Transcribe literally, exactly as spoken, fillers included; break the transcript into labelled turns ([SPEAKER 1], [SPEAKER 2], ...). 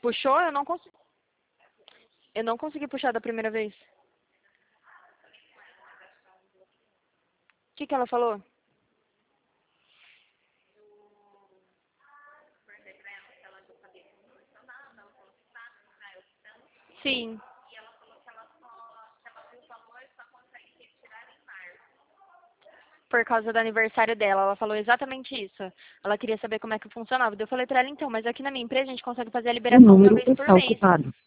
[SPEAKER 1] Puxou? Eu não consegui. Eu não consegui puxar da primeira vez. O que que ela falou? Sim. Por causa do aniversário dela. Ela falou exatamente isso. Ela queria saber como é que funcionava. Daí eu falei pra ela, então, mas aqui na minha empresa a gente consegue fazer a
[SPEAKER 2] O
[SPEAKER 1] liberação uma
[SPEAKER 2] número
[SPEAKER 1] vez por
[SPEAKER 2] está
[SPEAKER 1] mês.
[SPEAKER 2] ocupado.